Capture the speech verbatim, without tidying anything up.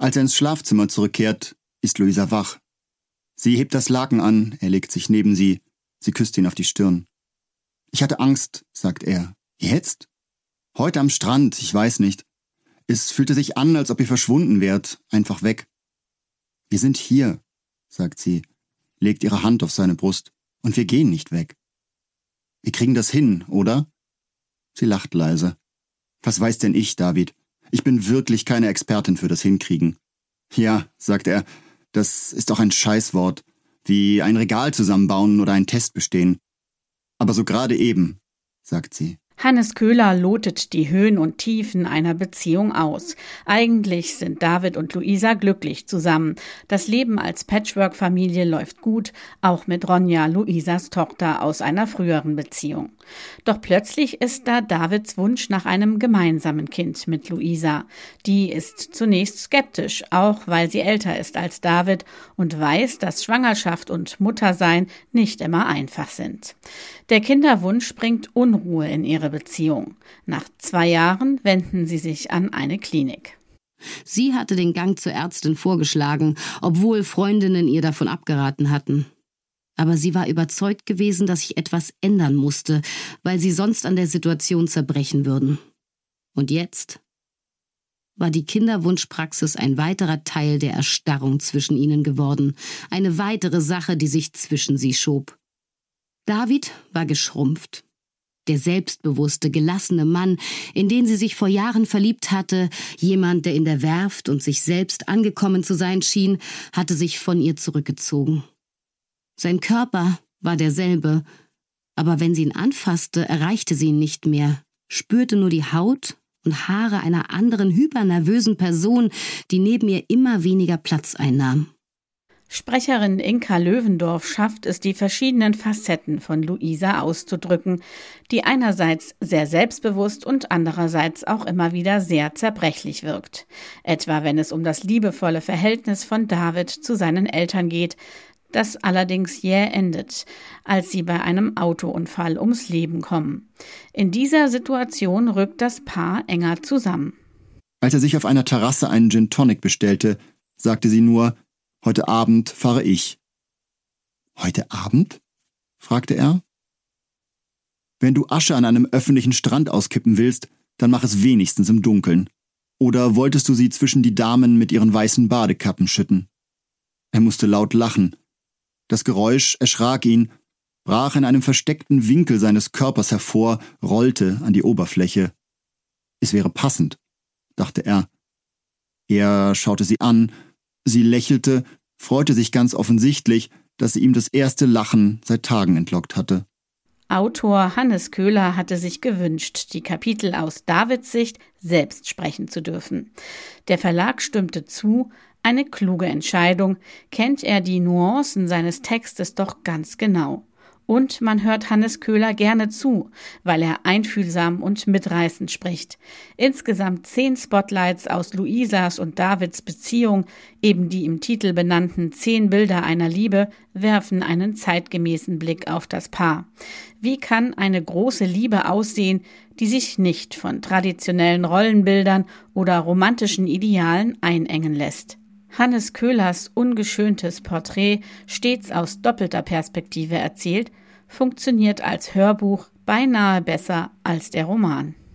Als er ins Schlafzimmer zurückkehrt, ist Luisa wach. Sie hebt das Laken an, er legt sich neben sie, sie küsst ihn auf die Stirn. »Ich hatte Angst«, sagt er. »Jetzt?« »Heute am Strand, ich weiß nicht. Es fühlte sich an, als ob ihr verschwunden wärt, einfach weg.« »Wir sind hier«, sagt sie, legt ihre Hand auf seine Brust. »Und wir gehen nicht weg. Wir kriegen das hin, oder?« Sie lacht leise. »Was weiß denn ich, David? Ich bin wirklich keine Expertin für das Hinkriegen.« »Ja«, sagt er, »das ist doch ein Scheißwort, wie ein Regal zusammenbauen oder einen Test bestehen. Aber so gerade eben«, sagt sie. Hannes Köhler lotet die Höhen und Tiefen einer Beziehung aus. Eigentlich sind David und Luisa glücklich zusammen. Das Leben als Patchwork-Familie läuft gut, auch mit Ronja, Luisas Tochter aus einer früheren Beziehung. Doch plötzlich ist da Davids Wunsch nach einem gemeinsamen Kind mit Luisa. Die ist zunächst skeptisch, auch weil sie älter ist als David und weiß, dass Schwangerschaft und Muttersein nicht immer einfach sind. Der Kinderwunsch bringt Unruhe in ihre Beziehung. Nach zwei Jahren wenden sie sich an eine Klinik. Sie hatte den Gang zur Ärztin vorgeschlagen, obwohl Freundinnen ihr davon abgeraten hatten. Aber sie war überzeugt gewesen, dass sich etwas ändern musste, weil sie sonst an der Situation zerbrechen würden. Und jetzt war die Kinderwunschpraxis ein weiterer Teil der Erstarrung zwischen ihnen geworden, eine weitere Sache, die sich zwischen sie schob. David war geschrumpft. Der selbstbewusste, gelassene Mann, in den sie sich vor Jahren verliebt hatte, jemand, der in der Werft und sich selbst angekommen zu sein schien, hatte sich von ihr zurückgezogen. Sein Körper war derselbe, aber wenn sie ihn anfasste, erreichte sie ihn nicht mehr, spürte nur die Haut und Haare einer anderen hypernervösen Person, die neben ihr immer weniger Platz einnahm. Sprecherin Inka Löwendorf schafft es, die verschiedenen Facetten von Luisa auszudrücken, die einerseits sehr selbstbewusst und andererseits auch immer wieder sehr zerbrechlich wirkt. Etwa wenn es um das liebevolle Verhältnis von David zu seinen Eltern geht, das allerdings jäh endet, als sie bei einem Autounfall ums Leben kommen. In dieser Situation rückt das Paar enger zusammen. Als er sich auf einer Terrasse einen Gin Tonic bestellte, sagte sie nur: »Heute Abend fahre ich.« »Heute Abend?« fragte er. »Wenn du Asche an einem öffentlichen Strand auskippen willst, dann mach es wenigstens im Dunkeln. Oder wolltest du sie zwischen die Damen mit ihren weißen Badekappen schütten?« Er musste laut lachen. Das Geräusch erschrak ihn, brach in einem versteckten Winkel seines Körpers hervor, rollte an die Oberfläche. Es wäre passend, dachte er. Er schaute sie an. Sie lächelte, freute sich ganz offensichtlich, dass sie ihm das erste Lachen seit Tagen entlockt hatte. Autor Hannes Köhler hatte sich gewünscht, die Kapitel aus Davids Sicht selbst sprechen zu dürfen. Der Verlag stimmte zu, eine kluge Entscheidung, kennt er die Nuancen seines Textes doch ganz genau. Und man hört Hannes Köhler gerne zu, weil er einfühlsam und mitreißend spricht. Insgesamt zehn Spotlights aus Luisas und Davids Beziehung, eben die im Titel benannten Zehn Bilder einer Liebe, werfen einen zeitgemäßen Blick auf das Paar. Wie kann eine große Liebe aussehen, die sich nicht von traditionellen Rollenbildern oder romantischen Idealen einengen lässt? Hannes Köhlers ungeschöntes Porträt, stets aus doppelter Perspektive erzählt, funktioniert als Hörbuch beinahe besser als der Roman.